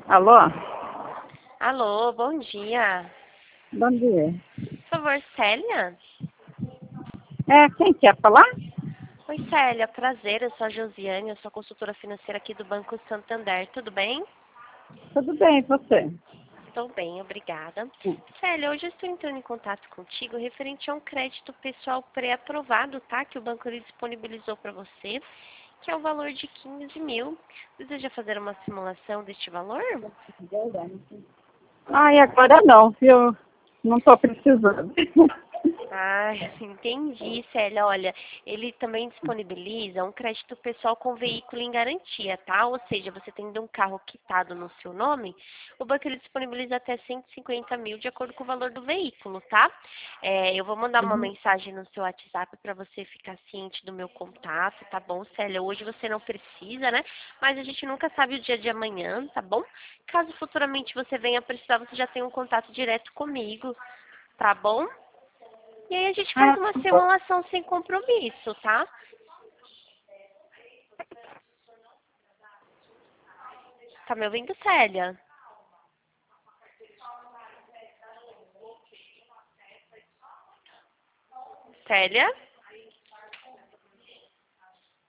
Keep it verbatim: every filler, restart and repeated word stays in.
Alô? Alô, bom dia. Bom dia. Por favor, Célia? É, quem quer falar? Oi, Célia, prazer, eu sou a Josiane, eu sou consultora financeira aqui do Banco Santander, tudo bem? Tudo bem, e você? Estou bem, obrigada. Hum. Célia, hoje eu estou entrando em contato contigo referente a um crédito pessoal pré-aprovado, tá? Que o banco ele disponibilizou para você, que é o valor de quinze mil. Deseja fazer uma simulação deste valor? Ai, agora não, viu? Não estou precisando. Ah, entendi, Célia. Olha, ele também disponibiliza um crédito pessoal com veículo em garantia, tá? Ou seja, você tendo um carro quitado no seu nome, o banco ele disponibiliza até cento e cinquenta mil de acordo com o valor do veículo, tá? É, eu vou mandar uma mensagem no seu WhatsApp para você ficar ciente do meu contato, tá bom, Célia? Hoje você não precisa, né? Mas a gente nunca sabe o dia de amanhã, tá bom? Caso futuramente você venha precisar, você já tem um contato direto comigo, tá bom? E aí a gente faz Ah, uma tá bom. simulação sem compromisso, tá? Tá me ouvindo, Célia? Célia?